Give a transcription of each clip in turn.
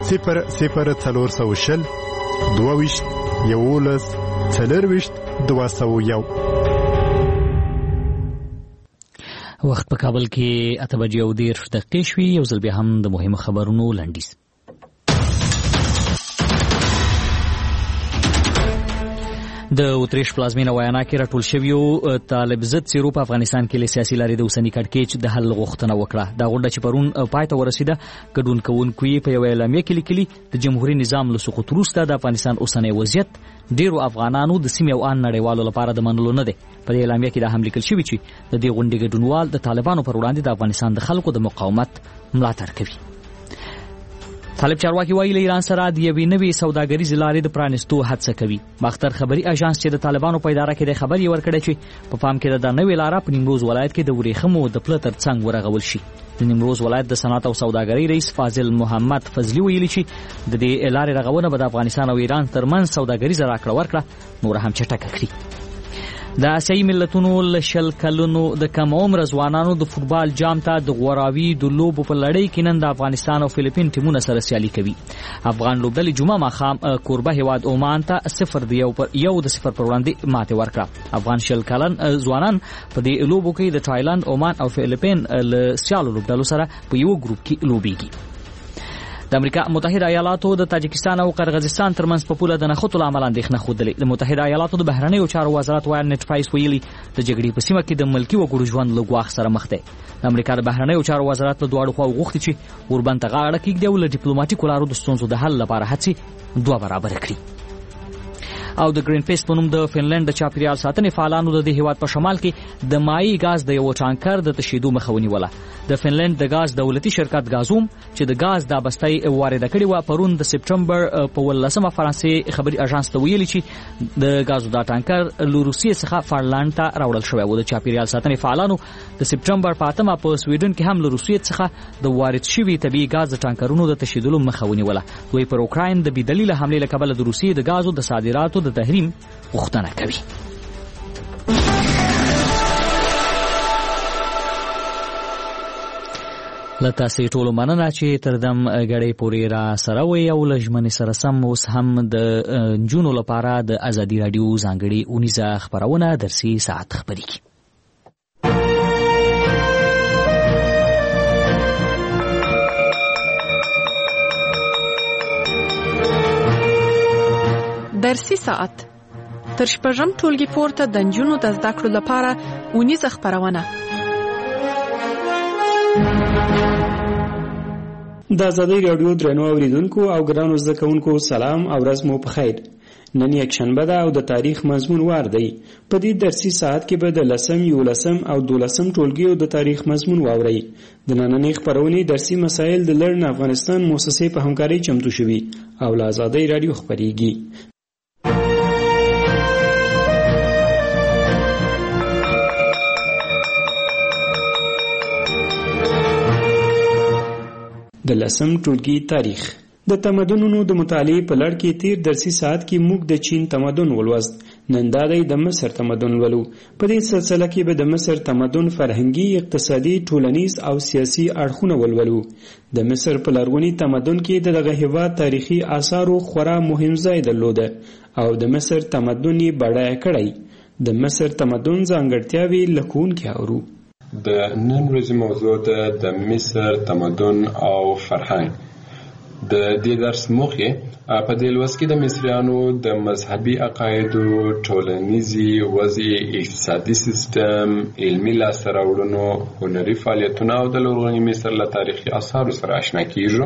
00420 22 11 24 201. وخت په کابل کې 8:10 شوي. یو ځل بیا هم د مهمو خبرونو لنډیز. د اتریش پلازمینه ویانا کې راټول شویو طالب ضد څیرو په افغانستان کې له سیاسي لارې د اوسني کړکېچ د حل غوښتنه وکړه. دا غونډه چې پرون پای ته ورسیده ګډون کوونکو یې په یو اعلامیه کې لیکلي د جمهوریت نظام له سقوط وروسته د افغانستان اوسنی وضعیت ډیرو افغانانو د سیمې او ان نړیوالو لپاره د منلو نه دی. په دې اعلامیه کې دا هم لیکل شوی چې د دې غونډې ګډونوال د طالبانو پر وړاندې د افغانستان د خلکو د مقاومت ملاتړ کوي. طالب چارواکي وایي له ایران سره د یوې نوې سوداګریزې لارې د پرانیستو هڅه کوي. باختر خبري اژانس چې د طالبانو په اداره کې د خبري ورکړی چې په پام کې د نوې لارې په نیمروز ولایت کې د ورېخمو د پله تر څنګ ورغول شي. د نیمروز ولایت د صنعت او سوداګرۍ رئیس فاضل محمد فضلی ویلي چې د دې لارې رغونه به د افغانستان او ایران ترمنځ سوداګریزه راکړه ورکړه نور هم چټکه کړي. د آسیایي ملتونو له 20 کلونو د کم عمر ځوانانو د فوتبال جام ته د غوراوي د لوبو په لړۍ کې نن د افغانستان او فلیپین ټیمونه سره سیالي کوي. افغان لوبډلې جمعه ماښام کوربه هیواد عمان ته 0-1 پر وړاندې ماتې ورکړه. افغان 20 کلن ځوانان په دې لوبو کې د تایلند، عمان او فلیپین له سیالو لوبډلو سره په یو ګروپ کې لوبېږي. د امریکا متحده ایالاتو د تاجکستان او قرغیزستان ترمنځ په پوله د نښتو له امله اندېښنه ښودلې. د متحده ایالاتو د بهرنیو چارو وزارت نیټ پرایس ویلي د جګړې په سیمه کې د ملکي وګړو ژوند له ګواښ سره مخ دی. د امریکا د بهرنیو چارو وزارت له دواړو خواو غوښتي چې اوربند ته غاړه کېږدي او له ډیپلوماټیکو لارو د ستونزو د حل لپاره هڅې 2 برابره کړي. او د گرین پیس په نوم د فنلند د چاپیریال ساتنې فعالانو د دې هیواد په شمال کې د مایع غاز د یو ټانکر د تشیدو مخه ونیوله. د فنلند د غاز دولتي شرکت غازوم چې د غاز د بستۍ وارده کړې و پرون د سپټمبر په 18 فرانسې خبري اژانس ته ویلي چې د غازو دا ټانکر له روسیې څخه فنلند ته راوړل شوی و. د چاپیریال ساتنې فعالانو د سپټمبر په 8 په سویډن کې هم له روسیې څخه د وارد شوی طبيعي غاز د ټانکرونو د تشیدلو مخه ونیوله. دوی پر اوکراین د بې دلیله حمله له کبله د روسیې د غازو د صادراتو د تحریم غوښتنه کوي. لته سي ټولو مننه چې تر دم غړې پورې را سره وي او لجمن سره سم اوس هم د جنونو لپاره د ازادي رادیو ځانګړي اونیزه خبرونه درسي ساعت خبري کی. درسي ساعت تر شپږم ټولګي پورته د نجونو د زده کړو لپاره اونیزه خبرونه. د ازادي رادیو درنو اوریدونکو او ګرانو زده کوونکو سلام او ورځ مو په خیر. نن یکشنبه ده او د تاریخ مضمون وار دی. په دې درسي ساعت کې به د 10 او 12 ټولګیو د تاریخ مضمون واورئ. د نننۍ خبرونې درسي مسایل د لرن افغانستان مؤسسې په همکارۍ چمتو شوي او له ازادي رادیو خبريږي. د 10 ټولګي تاریخ. د تمدنونو د مطالعې په لړ کې تیر درسي ساعت کې موږ د چین تمدن ولوست. نن دا دی د مصر تمدن ولو. په دې سلسله کې به د مصر تمدن فرهنګي، اقتصادي، ټولنیز او سیاسي اړخونه ولولو. د مصر په لرغوني تمدن کې دغه هیواد تاریخي آثارو خورا مهم ځای درلوده او د مصر تمدن یې بډایه کړی. د مصر تمدن ځانګړتیاوې لکونکي اورو. د نن ورځې موضوع ده د مصر تمدن او فرهنګ. د دې درس موخه په دې لوست کې د مصریانو د مذهبي عقایدو، ټولنیزي وضع، اقتصادي سیستم، علمي لاسته راوړنو، هنري فعالیتونو او د لرغوني مصر له تاریخي آثارو سره آشنا کیږو.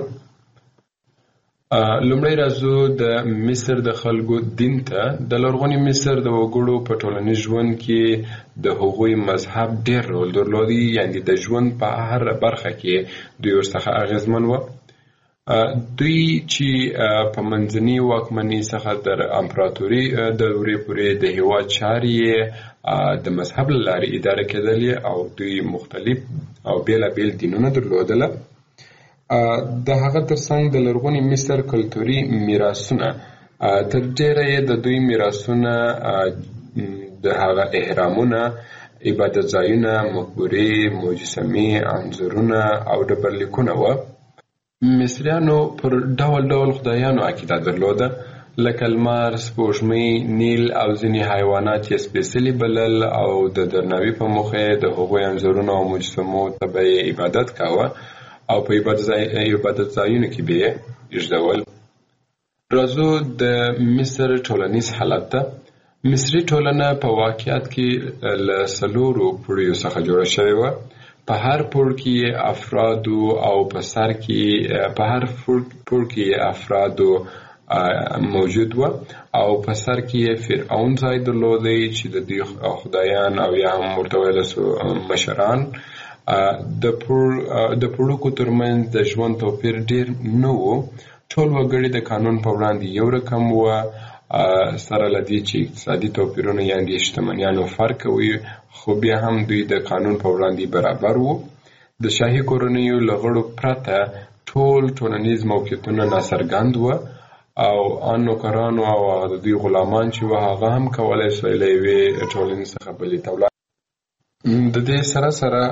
لومړی راځو د مصر د خلکو دین ته. د لرغوني مصر د وګړو په ټولنیز ژوند کې د هغوی مذهب ډېر رول درلودي، یعنی د ژوند په هر برخه کې دوی ورڅخه اغیزمن و. دوی چې په منځني واکمنۍ څخه تر امپراتوري دورې پورې د هیواد چارې د مذهب له لارې اداره کېدلې او دوی مختلف او بېلابېل دینونه درلودله. د هغه ترڅنګ د لرغوني مصر کلتوري میراثونه تر ډېره یې د دوی میراثونه د هغه احرامونه، عبادت ځایونه، مقبرې، مجسمې، انځورونه او ډبرلیکونه وه. مصریانو پر ډول ډول خدایانو عقیده درلوده، لکه لمر، سپوږمۍ، نیل او ځینې حیوانات یې سپېڅلي بلل او د درناوي په موخه د هغوی انځورونو او مجسمو ته به یې عبادت کاوه او په عبادت ځایونو کې به یې ایږدول. راځو د مصر ټولنیز حالت ته. مصري ټولنه په واقعیت کې له 4 پوړیو څخه جوړه شوې وه. په هر پوړ کې افرادو او په سر کې په هر پوړ کې افرادو موجود و او په سر کې فرعون ځای درلودی چې د دې خدایان او یا هم ورته ویل سو مشران. د پوړکو ترمنځ د ژوند توپیر ډیر نه و. ټول وګړي د قانون په وړاندې یو رقم و، سره له دې چې اقتصادي توپیرونه یعنې شتمنیانو فرق کوي، خو بیا هم دوی د قانون په وړاندې برابر وو. د شاهي کورنیو له غړو پرته ټول ټولنیز موقعیتونه ناڅرګند وو او ان نوکرانو او د دوی غلامان چې وو هغه هم کولی سوی له یوې ټولنې څخه بلې ته ولاړ. د دې سره سره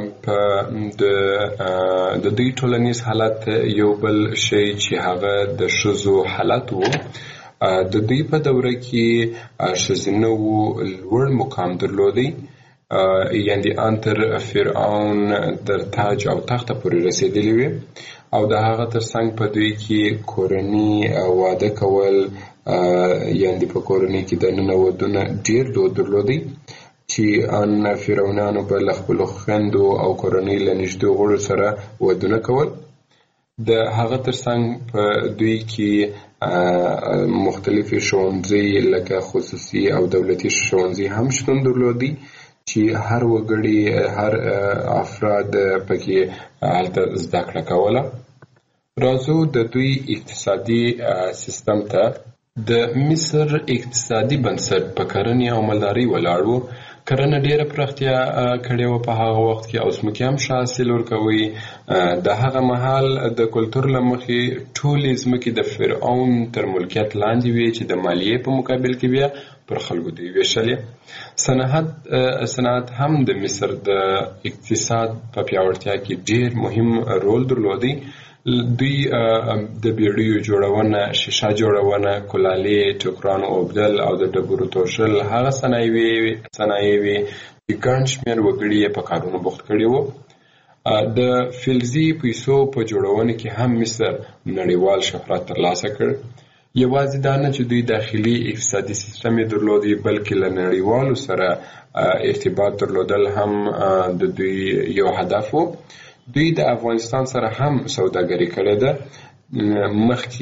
د دوی ټولنیز حالت یو بل شی چې هغه د ښځو حالت وو. د دوی په دوره کې ښځینه وو لوړ مقام درلودی، یعنې ان تر فرعون تر تاج او تخته پورې رسېدلي وي او د هغه ترڅنګ په دوی کې کورني واده کول، یعنې په کورنۍ کې دننه ودونه ډیر دود درلودی چې ان فرعونانو به له خپلو خویندو او کورنۍ له نږدې غړو سره ودونه کول. د هغه ترڅنګ په دوی کې مختلفې ښوونځي لکه خصوصي او دولتي ښوونځي هم شتون درلودي چې هر وګړي هر افراد پکې هلته زده کړه کوله. راځو د دوی اقتصادي سیستم ته. د مصر اقتصادي بنسټ په کرنې او مالدارۍ ولاړ و. کرنه ډیره پراختیا کړې وه په هغه وخت کې او ځمکې هم ښه حاصل ورکوي. د هغه مهال د کلتور له مخې ټولې ځمکې د فرعون تر ملکیت لاندې وې چې د مالیې په مقابل کې بیا پر خلکو دوی ویشلې. صنعت هم د مصر د اقتصاد په پیاوړتیا کې ډیر مهم رول درلودی. دوی د بیړیو جوړونه، شیشه جوړونه، کلالې، ټوکرانو اوبدل او د ډبرو توشل هغه صنایع وې چې ګڼ شمېر وګړي یې په کارونو بوخت کړي وو. د فلزي پیسو په جوړونه کې هم مصر نړیوال شهرت ترلاسه کړ. یوازې دا نه چې دوی داخلي اقتصادي سیستم یې درلودی، بلکې له نړیوالو سره ارتباط درلودل هم د دوی یو هدف و. دوی د افغانستان سره هم سوداګري کړې ده. مخکې